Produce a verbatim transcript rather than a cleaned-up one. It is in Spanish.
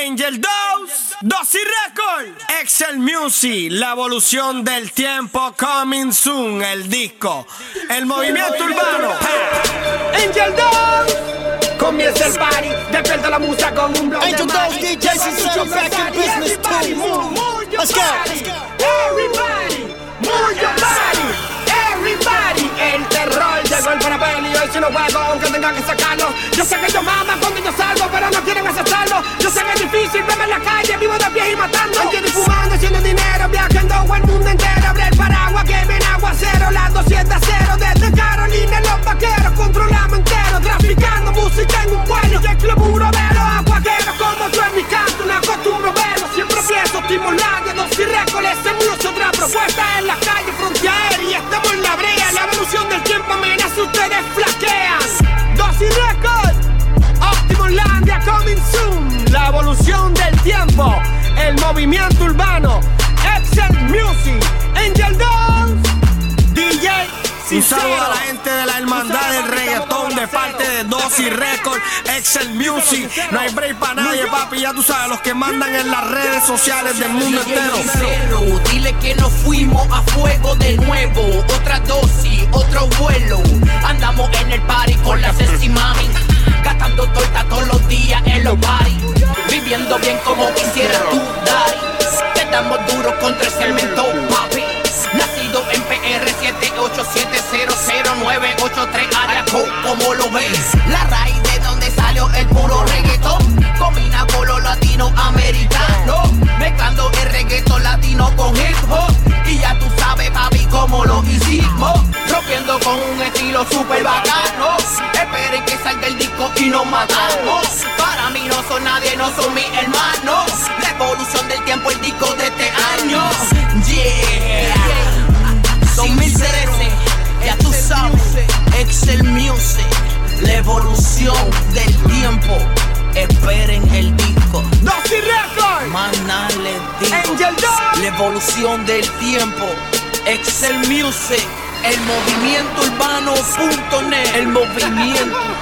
Angel Dose, Dosi Record, Excel Music, la evolución del tiempo, coming soon, el disco, el movimiento urbano. Angel Dose, comienza el party, despierta la musa con un blow. Angel Dose, D J, since back in business too. Move, move your Let's go. body. Everybody, move your body. Everybody, el terror llegó el parapel y hoy si no juego aunque tenga que sacarlo. Yo sé que ellos maman cuando yo salgo, pero no quieren aceptarlo. Yo sé que es difícil verme en la calle, vivo de pies y matando. Entiendo y fumando, haciendo dinero, viajando el mundo entero. Abre el paraguas que viene aguacero, las doscientos a cero. Desde Carolina los vaqueros, controlamos entero. Traficando música en un vuelo, y el club puro de los aguaqueros. Como yo en mi canto, no acostumbro verlo. Siempre pienso, Timorlandia, Dosi Record, ese mucho otra propuesta en la calle frontier. Y estamos en la brea, la evolución del tiempo amenaza, ustedes flaquean. Dosi Record, Timorlandia, coming soon. La evolución del tiempo, el movimiento urbano, Excel Music, Angel Dose, D J. Un saludo a la gente de la hermandad del reggaetón de parte de Dosi Record, Excel Music. No hay break para nadie, papi, ya tú sabes, los que mandan en las redes sociales del mundo entero. Dile que nos fuimos a fuego de nuevo. Otra dosis, otro vuelo. Andamos en el party con la sexy mami, gastando torta todos los días en los parties, viviendo bien como quisiera tú, daddy. Te damos duro contra el cemento, papi. Nacido en P R siete ocho siete cero cero nueve ocho tres área code, como lo ves. La raíz de donde salió el puro reggaetón, combina con lo latinoamericano, mezclando el reggaetón latino con hip hop. Y ya tú sabes, papi, cómo lo hicimos, rompiendo con un estilo super bacano. Esperen que salga el disco y nos matamos. Para mí no son nadie, no son mis hermanos. La evolución del tiempo, el disco de este año. Yeah, dos mil trece, ya tú sabes, Excel Music, la evolución del tiempo. Esperen el disco. Dosi Record, Maná les digo, Angel Dose, la evolución del tiempo. Excel Music, el movimiento urbano punto net, el movimiento.